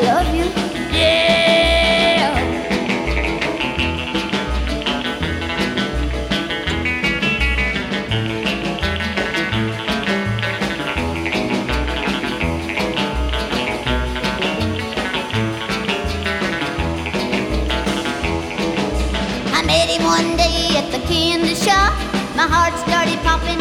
love you. Yeah. I met him one day at the candy shop. My heart started popping.